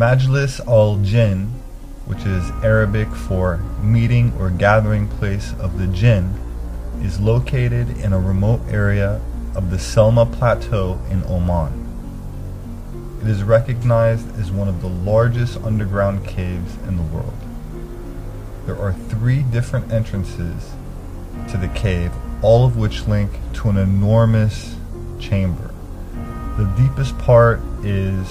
Majlis al-Jinn, which is Arabic for meeting or gathering place of the jinn, is located in a remote area of the Selma Plateau in Oman. It is recognized as one of the largest underground caves in the world. There are 3 different entrances to the cave, all of which link to an enormous chamber. The deepest part is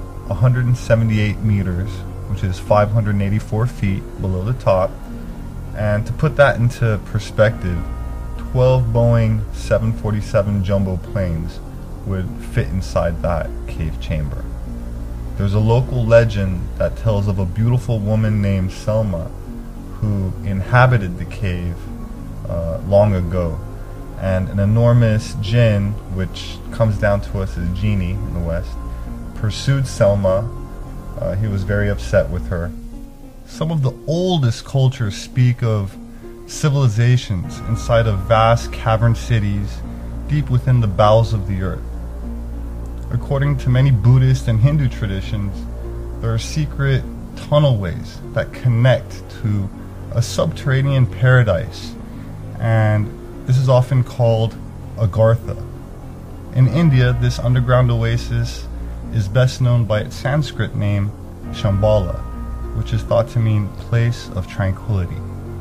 178 meters, which is 584 feet below the top. And to put that into perspective, 12 Boeing 747 jumbo planes would fit inside that cave chamber. There's a local legend that tells of a beautiful woman named Selma who inhabited the cave long ago, and an enormous jinn, which comes down to us as genie in the West, pursued Selma. He was very upset with her. Some of the oldest cultures speak of civilizations inside of vast cavern cities deep within the bowels of the earth. According to many Buddhist and Hindu traditions, there are secret tunnelways that connect to a subterranean paradise, and this is often called Agartha. In India, this underground oasis is best known by its Sanskrit name, Shambhala, which is thought to mean place of tranquility.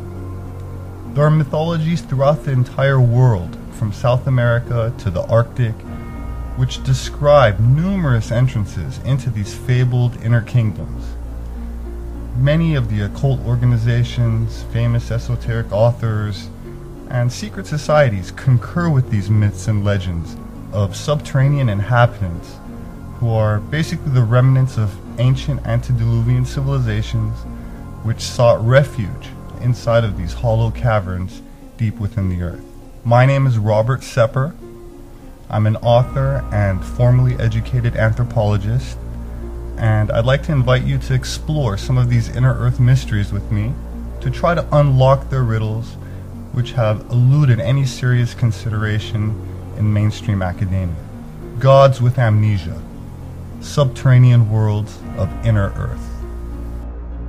There are mythologies throughout the entire world, from South America to the Arctic, which describe numerous entrances into these fabled inner kingdoms. Many of the occult organizations, famous esoteric authors, and secret societies concur with these myths and legends of subterranean inhabitants who are basically the remnants of ancient antediluvian civilizations which sought refuge inside of these hollow caverns deep within the earth. My name is Robert Sepper. I'm an author and formally educated anthropologist, and I'd like to invite you to explore some of these inner earth mysteries with me to try to unlock their riddles which have eluded any serious consideration in mainstream academia. Gods with amnesia, subterranean worlds of inner earth.